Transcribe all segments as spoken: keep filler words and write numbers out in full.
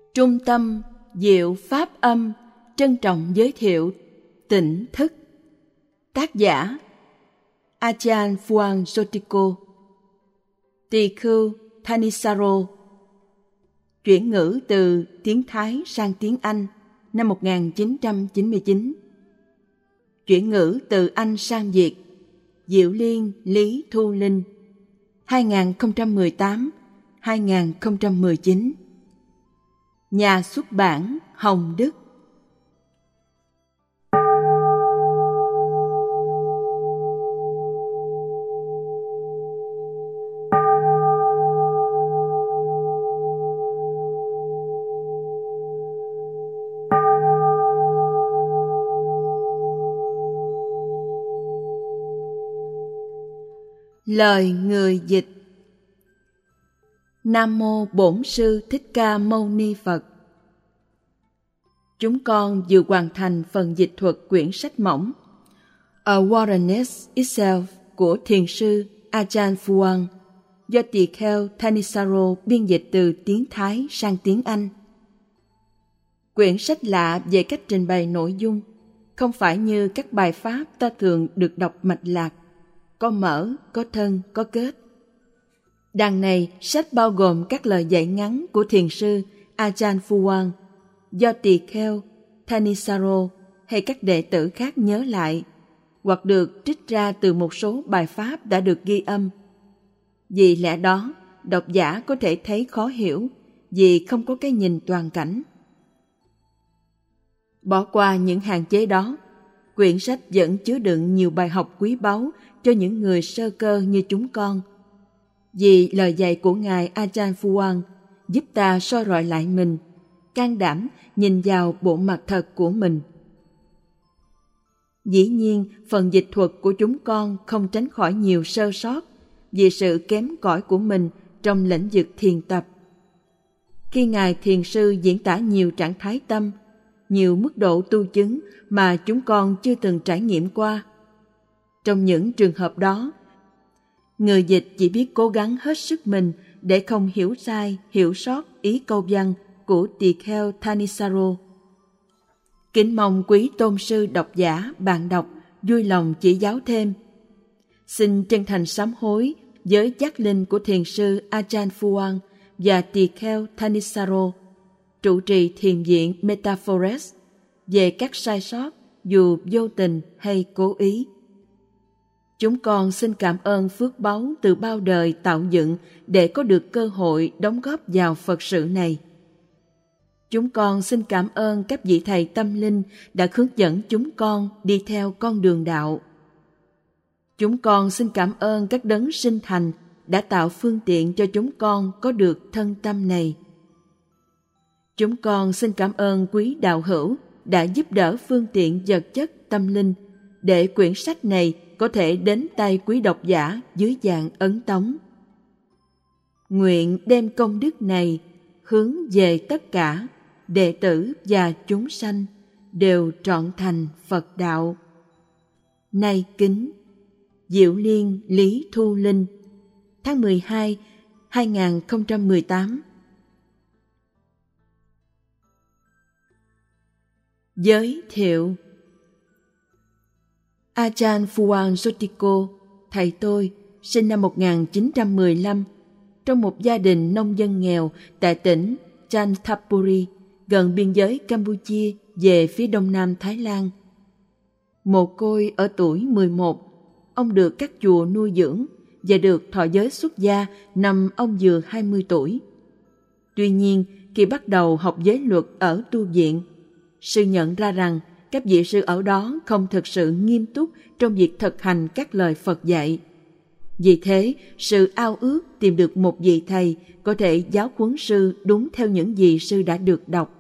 Trung tâm Diệu Pháp Âm trân trọng giới thiệu Tỉnh Thức. Tác giả Ajahn Fuang Sotiko, Tỳ khưu Thanissaro. Chuyển ngữ từ tiếng Thái sang tiếng Anh năm một nghìn chín trăm chín mươi chín. Chuyển ngữ từ Anh sang Việt Diệu Liên Lý Thu Linh, hai nghìn không trăm mười tám đến hai nghìn không trăm mười chín. Nhà xuất bản Hồng Đức. Lời người dịch. Nam mô Bổn Sư Thích Ca Mâu Ni Phật. Chúng con vừa hoàn thành phần dịch thuật quyển sách mỏng Awareness Itself của Thiền sư Ajahn Fuang do tỳ kheo Thanissaro biên dịch từ tiếng Thái sang tiếng Anh. Quyển sách lạ về cách trình bày nội dung, không phải như các bài pháp ta thường được đọc mạch lạc, có mở, có thân, có kết. Đằng này, sách bao gồm các lời dạy ngắn của thiền sư Ajahn Fuang do tỳ kheo Thanissaro hay các đệ tử khác nhớ lại, hoặc được trích ra từ một số bài pháp đã được ghi âm. Vì lẽ đó, độc giả có thể thấy khó hiểu vì không có cái nhìn toàn cảnh. Bỏ qua những hạn chế đó, quyển sách vẫn chứa đựng nhiều bài học quý báu cho những người sơ cơ như chúng con. Vì lời dạy của Ngài Ajahn Fuang giúp ta soi rọi lại mình, can đảm nhìn vào bộ mặt thật của mình. Dĩ nhiên, phần dịch thuật của chúng con không tránh khỏi nhiều sơ sót vì sự kém cỏi của mình trong lĩnh vực thiền tập. Khi Ngài Thiền sư diễn tả nhiều trạng thái tâm, nhiều mức độ tu chứng mà chúng con chưa từng trải nghiệm qua. Trong những trường hợp đó, người dịch chỉ biết cố gắng hết sức mình để không hiểu sai, hiểu sót ý câu văn của tỳ kheo Thanissaro. Kính mong quý tôn sư độc giả, bạn đọc vui lòng chỉ giáo thêm. Xin chân thành sám hối với giác linh của thiền sư Ajahn Fuang và tỳ kheo Thanissaro, trụ trì thiền viện Metaphores, về các sai sót dù vô tình hay cố ý. Chúng con xin cảm ơn phước báu từ bao đời tạo dựng để có được cơ hội đóng góp vào Phật sự này. Chúng con xin cảm ơn các vị thầy tâm linh đã hướng dẫn chúng con đi theo con đường đạo. Chúng con xin cảm ơn các đấng sinh thành đã tạo phương tiện cho chúng con có được thân tâm này. Chúng con xin cảm ơn quý đạo hữu đã giúp đỡ phương tiện vật chất tâm linh để quyển sách này có thể đến tay quý độc giả dưới dạng ấn tống. Nguyện đem công đức này hướng về tất cả đệ tử và chúng sanh đều trọn thành Phật đạo. Nay kính Diệu Liên Lý Thu Linh, tháng mười hai, hai nghìn không trăm mười tám. Giới thiệu. Ajahn Fuang Sotiko, thầy tôi, sinh năm một nghìn chín trăm mười lăm trong một gia đình nông dân nghèo tại tỉnh Chanthaburi, gần biên giới Campuchia về phía đông nam Thái Lan. Mồ côi ở tuổi mười một, ông được các chùa nuôi dưỡng và được thọ giới xuất gia năm ông vừa hai mươi tuổi. Tuy nhiên, khi bắt đầu học giới luật ở tu viện, sư nhận ra rằng các vị sư ở đó không thực sự nghiêm túc trong việc thực hành các lời Phật dạy. Vì thế, sư ao ước tìm được một vị thầy có thể giáo huấn sư đúng theo những gì sư đã được đọc.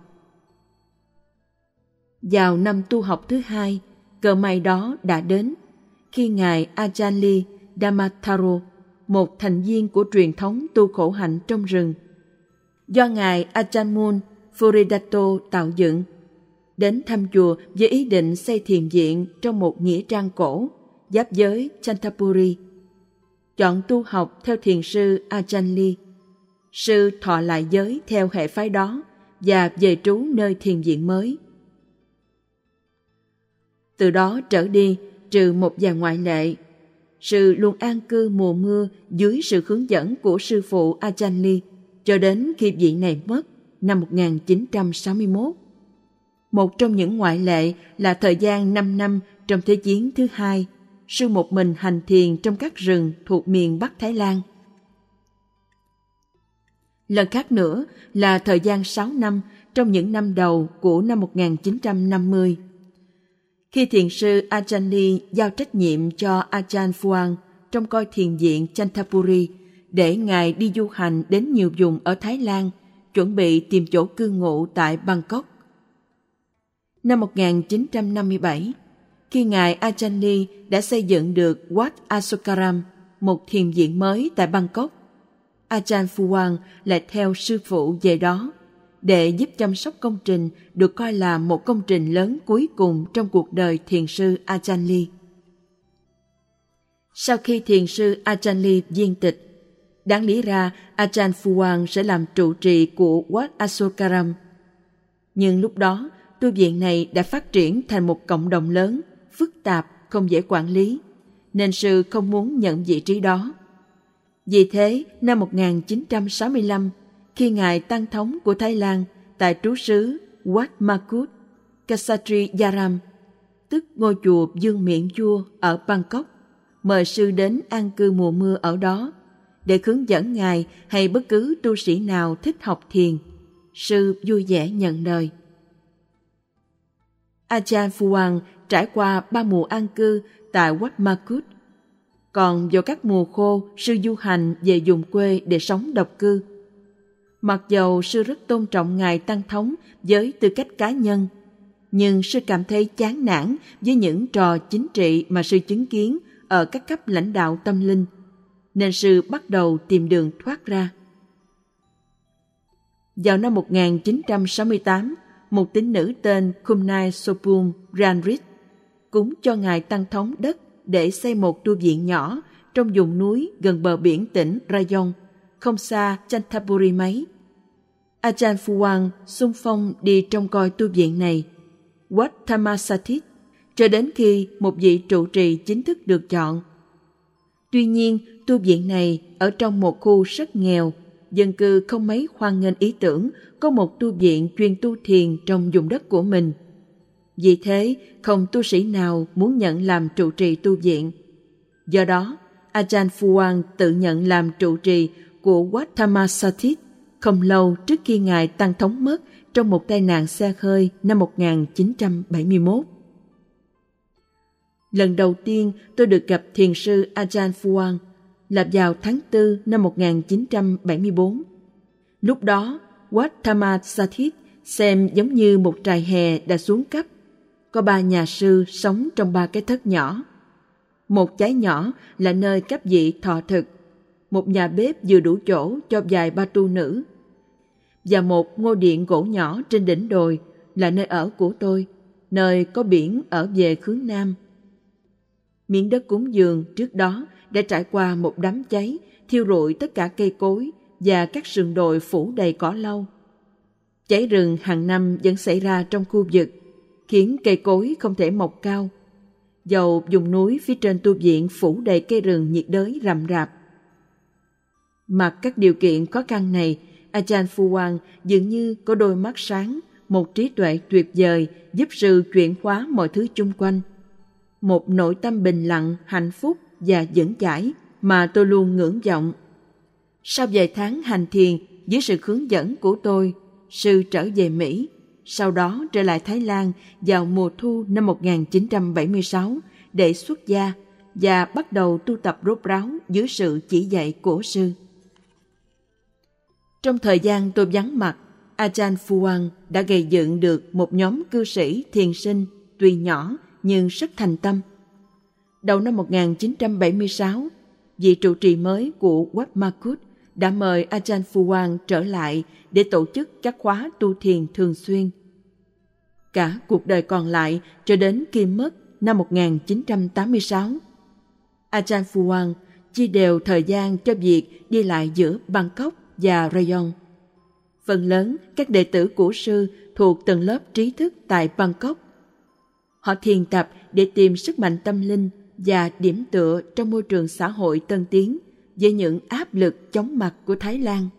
Vào năm tu học thứ hai, cơ may đó đã đến khi Ngài Ajahn Dhammatharo, một thành viên của truyền thống tu khổ hạnh trong rừng, do Ngài Ajahn Mun Furidato tạo dựng, đến thăm chùa với ý định xây thiền viện trong một nghĩa trang cổ giáp giới Chanthaburi. Chọn tu học theo thiền sư Ajahn Lee. Sư thọ lại giới theo hệ phái đó và về trú nơi thiền viện mới. Từ đó trở đi, trừ một vài ngoại lệ, sư luôn an cư mùa mưa dưới sự hướng dẫn của sư phụ Ajahn Lee cho đến khi vị này mất năm một nghìn chín trăm sáu mươi mốt. Một trong những ngoại lệ là thời gian năm năm trong Thế chiến thứ hai, sư một mình hành thiền trong các rừng thuộc miền Bắc Thái Lan. Lần khác nữa là thời gian sáu năm trong những năm đầu của năm một nghìn chín trăm năm mươi. Khi thiền sư Ajahn Lee giao trách nhiệm cho Ajahn Fuang trông coi thiền viện Chanthaburi để ngài đi du hành đến nhiều vùng ở Thái Lan, chuẩn bị tìm chỗ cư ngụ tại Bangkok. Năm một nghìn chín trăm năm mươi bảy, khi ngài Ajahn Lee đã xây dựng được Wat Asokaram, một thiền viện mới tại Bangkok, Ajahn Fuang lại theo sư phụ về đó để giúp chăm sóc công trình được coi là một công trình lớn cuối cùng trong cuộc đời thiền sư Ajahn Lee. Sau khi thiền sư Ajahn Lee viên tịch, đáng lý ra Ajahn Fuang sẽ làm trụ trì của Wat Asokaram. Nhưng lúc đó, tu viện này đã phát triển thành một cộng đồng lớn, phức tạp, không dễ quản lý, nên sư không muốn nhận vị trí đó. Vì thế, năm một nghìn chín trăm sáu mươi lăm, khi ngài tăng thống của Thái Lan tại trú xứ Wat Makut, Kasatri Yaram, tức ngôi chùa Dương Miện Vua ở Bangkok, mời sư đến an cư mùa mưa ở đó để hướng dẫn ngài hay bất cứ tu sĩ nào thích học thiền. Sư vui vẻ nhận lời. Ajahn Fuang trải qua ba mùa an cư tại Wat Makut. Còn vào các mùa khô, sư du hành về vùng quê để sống độc cư. Mặc dầu sư rất tôn trọng ngài tăng thống với tư cách cá nhân, nhưng sư cảm thấy chán nản với những trò chính trị mà sư chứng kiến ở các cấp lãnh đạo tâm linh, nên sư bắt đầu tìm đường thoát ra. Vào năm một nghìn chín trăm sáu mươi tám, một tín nữ tên Khumnai Sopum Ranrit cúng cho ngài tăng thống đất để xây một tu viện nhỏ trong vùng núi gần bờ biển tỉnh Rayong, không xa Chanthaburi mấy. Ajahn Fuang xung phong đi trông coi tu viện này, Wat Thammasathit, cho đến khi một vị trụ trì chính thức được chọn. Tuy nhiên, tu viện này ở trong một khu rất nghèo, dân cư không mấy hoan nghênh ý tưởng có một tu viện chuyên tu thiền trong vùng đất của mình. Vì thế, không tu sĩ nào muốn nhận làm trụ trì tu viện. Do đó, Ajahn Fuang tự nhận làm trụ trì của Wat Thammasathit không lâu trước khi ngài tăng thống mất trong một tai nạn xe hơi năm một nghìn chín trăm bảy mươi mốt. Lần đầu tiên tôi được gặp thiền sư Ajahn Fuang là vào tháng tư năm một nghìn chín trăm bảy mươi bốn. Lúc đó, Wat Thammasathit xem giống như một trại hè đã xuống cấp. Có ba nhà sư sống trong ba cái thất nhỏ. Một chái nhỏ là nơi các vị thọ thực, một nhà bếp vừa đủ chỗ cho vài ba tu nữ, và một ngôi điện gỗ nhỏ trên đỉnh đồi là nơi ở của tôi, nơi có biển ở về hướng nam. Miếng đất cúng dường trước đó đã trải qua một đám cháy, thiêu rụi tất cả cây cối và các sườn đồi phủ đầy cỏ lau. Cháy rừng hàng năm vẫn xảy ra trong khu vực, khiến cây cối không thể mọc cao. Dầu vùng núi phía trên tu viện phủ đầy cây rừng nhiệt đới rậm rạp. Mặc các điều kiện khó khăn này, Ajahn Fuang dường như có đôi mắt sáng, một trí tuệ tuyệt vời giúp sư chuyển hóa mọi thứ chung quanh. Một nội tâm bình lặng, hạnh phúc và vững chãi mà tôi luôn ngưỡng vọng. Sau vài tháng hành thiền dưới sự hướng dẫn của tôi, sư trở về Mỹ, sau đó trở lại Thái Lan vào mùa thu năm một nghìn chín trăm bảy mươi sáu để xuất gia và bắt đầu tu tập rốt ráo dưới sự chỉ dạy của sư. Trong thời gian tôi vắng mặt, Ajahn Fuang đã gây dựng được một nhóm cư sĩ thiền sinh tuy nhỏ nhưng rất thành tâm. Đầu năm một nghìn chín trăm bảy mươi sáu, vị trụ trì mới của Wat Makut đã mời Ajahn Fuang trở lại để tổ chức các khóa tu thiền thường xuyên. Cả cuộc đời còn lại cho đến khi mất năm một nghìn chín trăm tám mươi sáu, Ajahn Fuang chia đều thời gian cho việc đi lại giữa Bangkok và Rayong. Phần lớn các đệ tử của sư thuộc tầng lớp trí thức tại Bangkok. Họ thiền tập để tìm sức mạnh tâm linh và điểm tựa trong môi trường xã hội tân tiến với những áp lực chóng mặt của Thái Lan.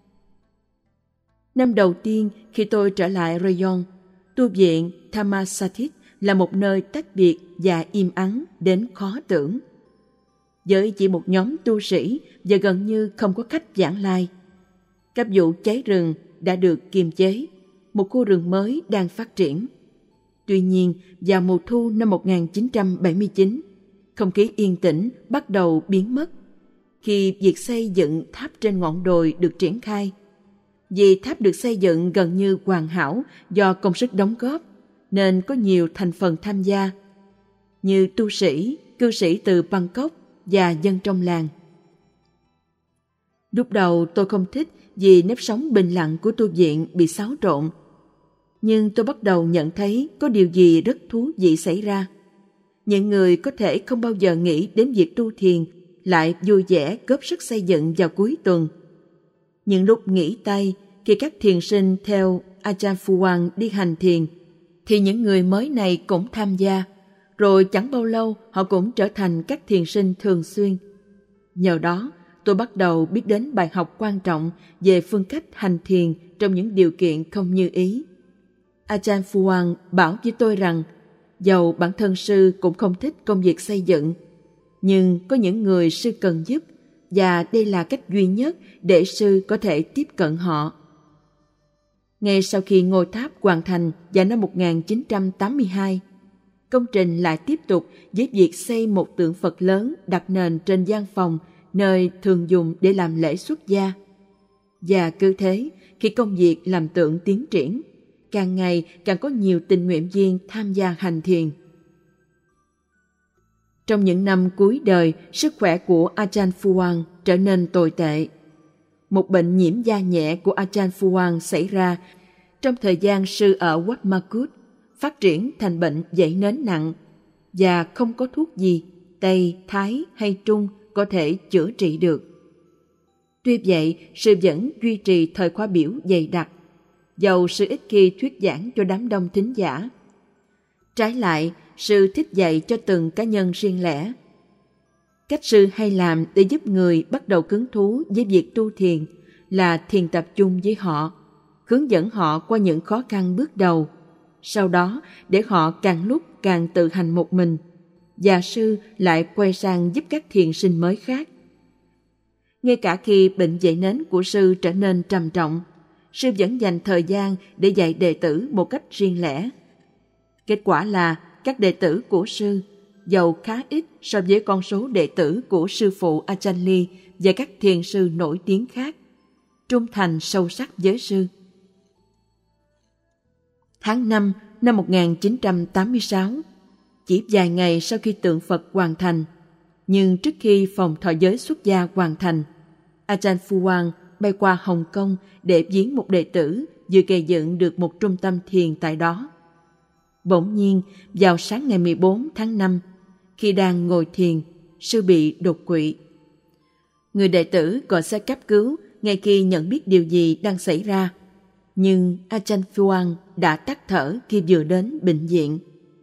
Năm đầu tiên khi tôi trở lại Rayong, tu viện Thammasatith là một nơi tách biệt và im ắng đến khó tưởng. Với chỉ một nhóm tu sĩ và gần như không có khách vãng lai. Các vụ cháy rừng đã được kiềm chế, một khu rừng mới đang phát triển. Tuy nhiên, vào mùa thu năm một nghìn chín trăm bảy mươi chín, không khí yên tĩnh bắt đầu biến mất khi việc xây dựng tháp trên ngọn đồi được triển khai. Vì tháp được xây dựng gần như hoàn hảo do công sức đóng góp, nên có nhiều thành phần tham gia, như tu sĩ, cư sĩ từ Bangkok và dân trong làng. Lúc đầu tôi không thích vì nếp sống bình lặng của tu viện bị xáo trộn. Nhưng tôi bắt đầu nhận thấy có điều gì rất thú vị xảy ra. Những người có thể không bao giờ nghĩ đến việc tu thiền lại vui vẻ góp sức xây dựng vào cuối tuần. Những lúc nghỉ tay, khi các thiền sinh theo Ajahn Fuang đi hành thiền, thì những người mới này cũng tham gia, rồi chẳng bao lâu họ cũng trở thành các thiền sinh thường xuyên. Nhờ đó, tôi bắt đầu biết đến bài học quan trọng về phương cách hành thiền trong những điều kiện không như ý. Ajahn Fuang bảo với tôi rằng, dầu bản thân sư cũng không thích công việc xây dựng, nhưng có những người sư cần giúp, và đây là cách duy nhất để sư có thể tiếp cận họ. Ngay sau khi ngôi tháp hoàn thành vào năm một nghìn chín trăm tám mươi hai, công trình lại tiếp tục với việc xây một tượng Phật lớn đặt nền trên gian phòng nơi thường dùng để làm lễ xuất gia. Và cứ thế, khi công việc làm tượng tiến triển, càng ngày càng có nhiều tình nguyện viên tham gia hành thiền. Trong những năm cuối đời, sức khỏe của Ajahn Fuang trở nên tồi tệ. Một bệnh nhiễm da nhẹ của Ajahn Fuang xảy ra trong thời gian sư ở Wat Makut, phát triển thành bệnh dậy nến nặng, và không có thuốc gì, Tây, Thái hay Trung có thể chữa trị được. Tuy vậy, sư vẫn duy trì thời khóa biểu dày đặc, dầu sư ít khi thuyết giảng cho đám đông thính giả. Trái lại, sư thích dạy cho từng cá nhân riêng lẻ. Cách sư hay làm để giúp người bắt đầu hứng thú với việc tu thiền là thiền tập chung với họ, hướng dẫn họ qua những khó khăn bước đầu, sau đó để họ càng lúc càng tự hành một mình, và sư lại quay sang giúp các thiền sinh mới khác. Ngay cả khi bệnh dậy nến của sư trở nên trầm trọng, sư vẫn dành thời gian để dạy đệ tử một cách riêng lẻ. Kết quả là các đệ tử của sư, dầu khá ít so với con số đệ tử của sư phụ Ajahn Lee và các thiền sư nổi tiếng khác, trung thành sâu sắc với sư. Tháng năm năm một nghìn chín trăm tám mươi sáu, chỉ vài ngày sau khi tượng Phật hoàn thành, nhưng trước khi phòng thọ giới xuất gia hoàn thành, Ajahn Fuang bay qua Hồng Kông để viếng một đệ tử vừa gây dựng được một trung tâm thiền tại đó. Bỗng nhiên, vào sáng ngày mười bốn tháng năm, khi đang ngồi thiền, sư bị đột quỵ. Người đệ tử gọi xe cấp cứu ngay khi nhận biết điều gì đang xảy ra, nhưng Ajahn Fuang đã tắt thở khi vừa đến bệnh viện.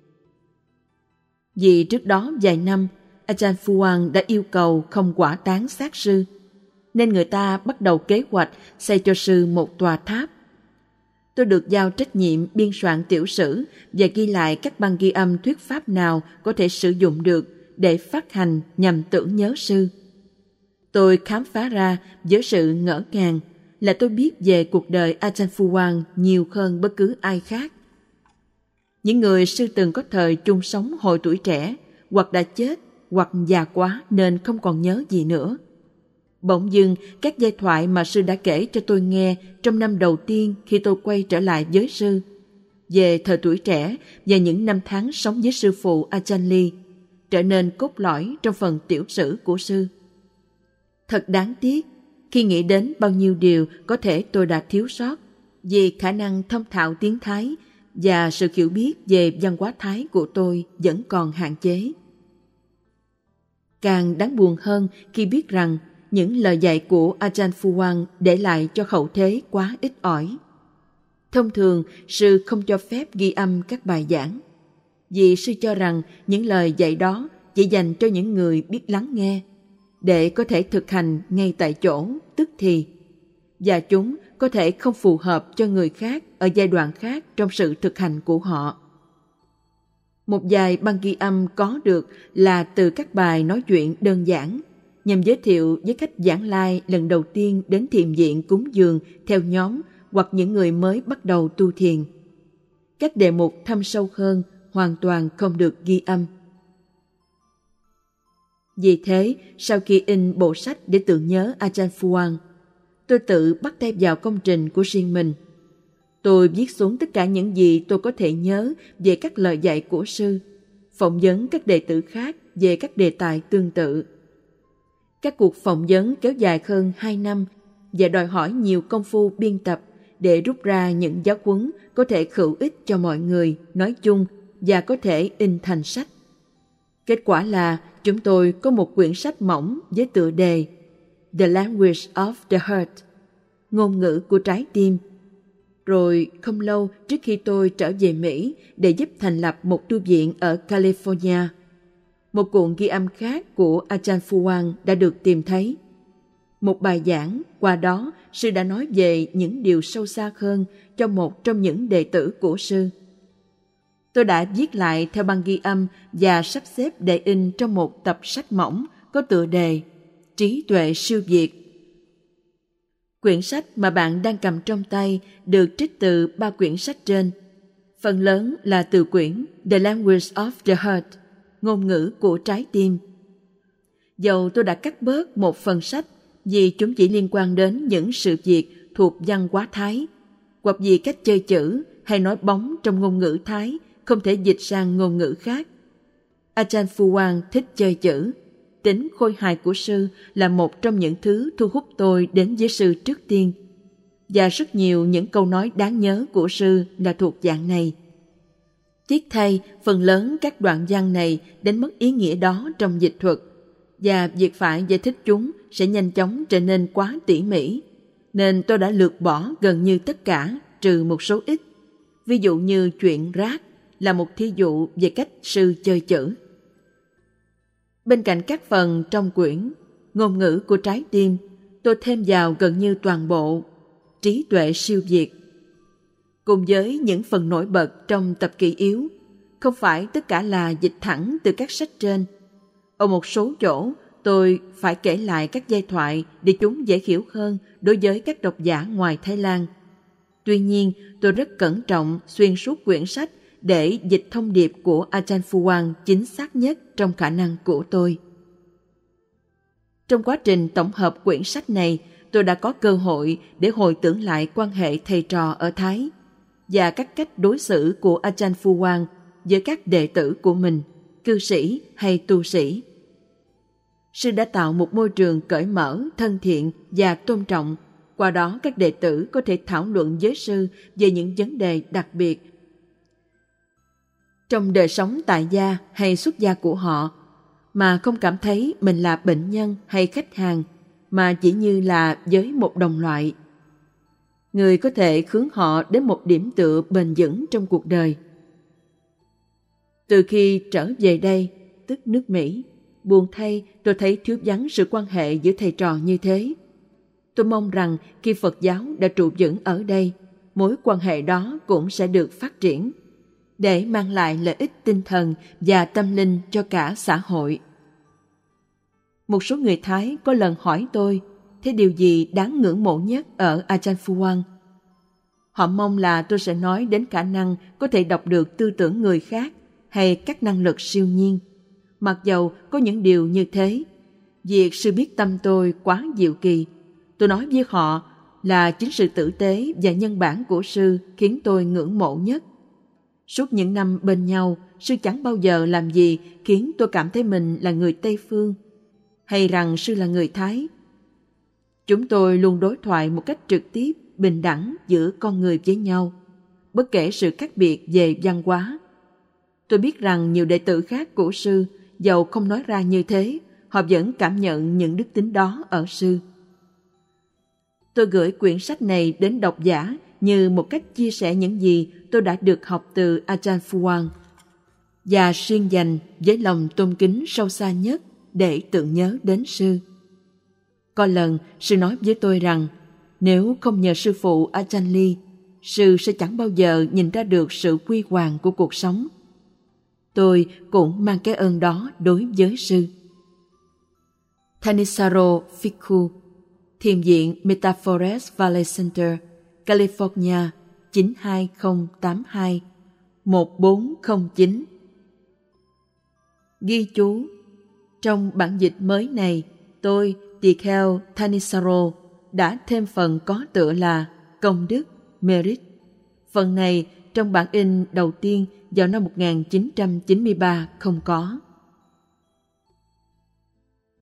Vì trước đó vài năm, Ajahn Fuang đã yêu cầu không hỏa táng xác sư, nên người ta bắt đầu kế hoạch xây cho sư một tòa tháp. Tôi được giao trách nhiệm biên soạn tiểu sử và ghi lại các băng ghi âm thuyết pháp nào có thể sử dụng được để phát hành nhằm tưởng nhớ sư. Tôi khám phá ra với sự ngỡ ngàng là tôi biết về cuộc đời Ajahn Fuang nhiều hơn bất cứ ai khác. Những người sư từng có thời chung sống hồi tuổi trẻ, hoặc đã chết, hoặc già quá nên không còn nhớ gì nữa. Bỗng dưng, các giai thoại mà sư đã kể cho tôi nghe trong năm đầu tiên khi tôi quay trở lại với sư, về thời tuổi trẻ và những năm tháng sống với sư phụ Ajahn Lee, trở nên cốt lõi trong phần tiểu sử của sư. Thật đáng tiếc khi nghĩ đến bao nhiêu điều có thể tôi đã thiếu sót vì khả năng thông thạo tiếng Thái và sự hiểu biết về văn hóa Thái của tôi vẫn còn hạn chế. Càng đáng buồn hơn khi biết rằng những lời dạy của Ajahn Fuang để lại cho hậu thế quá ít ỏi. Thông thường, sư không cho phép ghi âm các bài giảng, vì sư cho rằng những lời dạy đó chỉ dành cho những người biết lắng nghe, để có thể thực hành ngay tại chỗ, tức thì, và chúng có thể không phù hợp cho người khác ở giai đoạn khác trong sự thực hành của họ. Một vài băng ghi âm có được là từ các bài nói chuyện đơn giản, nhằm giới thiệu với khách giảng lai lần đầu tiên đến thiền viện cúng dường theo nhóm hoặc những người mới bắt đầu tu thiền. Các đề mục thâm sâu hơn hoàn toàn không được ghi âm. Vì thế, sau khi in bộ sách để tưởng nhớ Ajahn Fuang, tôi tự bắt tay vào công trình của riêng mình. Tôi viết xuống tất cả những gì tôi có thể nhớ về các lời dạy của sư, phỏng vấn các đệ tử khác về các đề tài tương tự. Các cuộc phỏng vấn kéo dài hơn hai năm và đòi hỏi nhiều công phu biên tập để rút ra những giáo huấn có thể hữu ích cho mọi người nói chung và có thể in thành sách. Kết quả là chúng tôi có một quyển sách mỏng với tựa đề The Language of the Heart, ngôn ngữ của trái tim. Rồi không lâu trước khi tôi trở về Mỹ để giúp thành lập một tu viện ở California, một cuộn ghi âm khác của Ajahn Fuang đã được tìm thấy. Một bài giảng, qua đó sư đã nói về những điều sâu xa hơn cho một trong những đệ tử của sư. Tôi đã viết lại theo băng ghi âm và sắp xếp để in trong một tập sách mỏng có tựa đề Trí tuệ siêu việt. Quyển sách mà bạn đang cầm trong tay được trích từ ba quyển sách trên. Phần lớn là từ quyển The Language of the Heart, ngôn ngữ của trái tim. Dầu tôi đã cắt bớt một phần sách vì chúng chỉ liên quan đến những sự việc thuộc văn hóa Thái, hoặc vì cách chơi chữ hay nói bóng trong ngôn ngữ Thái không thể dịch sang ngôn ngữ khác. Ajahn Fuang thích chơi chữ. Tính khôi hài của sư là một trong những thứ thu hút tôi đến với sư trước tiên. Và rất nhiều những câu nói đáng nhớ của sư là thuộc dạng này. Tiếc thay, phần lớn các đoạn văn này đánh mất ý nghĩa đó trong dịch thuật, và việc phải giải thích chúng sẽ nhanh chóng trở nên quá tỉ mỉ, nên tôi đã lược bỏ gần như tất cả trừ một số ít. Ví dụ như chuyện rác là một thí dụ về cách sư chơi chữ. Bên cạnh các phần trong quyển Ngôn ngữ của trái tim, tôi thêm vào gần như toàn bộ Trí tuệ siêu việt. Cùng với những phần nổi bật trong tập kỷ yếu, không phải tất cả là dịch thẳng từ các sách trên. Ở một số chỗ, tôi phải kể lại các giai thoại để chúng dễ hiểu hơn đối với các độc giả ngoài Thái Lan. Tuy nhiên, tôi rất cẩn trọng xuyên suốt quyển sách để dịch thông điệp của Ajahn Fuang chính xác nhất trong khả năng của tôi. Trong quá trình tổng hợp quyển sách này, tôi đã có cơ hội để hồi tưởng lại quan hệ thầy trò ở Thái và các cách đối xử của Ajahn Fuang với các đệ tử của mình, cư sĩ hay tu sĩ. Sư đã tạo một môi trường cởi mở, thân thiện và tôn trọng. Qua đó các đệ tử có thể thảo luận với sư về những vấn đề đặc biệt trong đời sống tại gia hay xuất gia của họ, mà không cảm thấy mình là bệnh nhân hay khách hàng, mà chỉ như là với một đồng loại. Người có thể hướng họ đến một điểm tựa bền vững trong cuộc đời. Từ khi trở về đây, tức nước Mỹ, buồn thay tôi thấy thiếu vắng sự quan hệ giữa thầy trò như thế. Tôi mong rằng khi Phật giáo đã trụ vững ở đây, mối quan hệ đó cũng sẽ được phát triển, để mang lại lợi ích tinh thần và tâm linh cho cả xã hội. Một số người Thái có lần hỏi tôi, thế điều gì đáng ngưỡng mộ nhất ở Ajahn Fuang? Họ mong là tôi sẽ nói đến khả năng có thể đọc được tư tưởng người khác hay các năng lực siêu nhiên. Mặc dầu có những điều như thế, việc sư biết tâm tôi quá diệu kỳ. Tôi nói với họ là chính sự tử tế và nhân bản của sư khiến tôi ngưỡng mộ nhất. Suốt những năm bên nhau, sư chẳng bao giờ làm gì khiến tôi cảm thấy mình là người Tây Phương, hay rằng sư là người Thái. Chúng tôi luôn đối thoại một cách trực tiếp, bình đẳng giữa con người với nhau, bất kể sự khác biệt về văn hóa. Tôi biết rằng nhiều đệ tử khác của sư, dầu không nói ra như thế, họ vẫn cảm nhận những đức tính đó ở sư. Tôi gửi quyển sách này đến độc giả như một cách chia sẻ những gì tôi đã được học từ Ajahn Fuang và riêng dành với lòng tôn kính sâu xa nhất để tưởng nhớ đến sư. Có lần sư nói với tôi rằng nếu không nhờ sư phụ Ajahn Lee, sư sẽ chẳng bao giờ nhìn ra được sự quy hoàng của cuộc sống. Tôi cũng mang cái ơn đó đối với sư. Thanissaro Phikku, Thiền viện Metaforest Valley Center, California chín hai không tám hai một bốn không chín. Ghi chú: trong bản dịch mới này, tôi, tỳ kheo Thanissaro, đã thêm phần có tựa là công đức, merit. Phần này trong bản in đầu tiên vào năm một nghìn chín trăm chín mươi ba không có.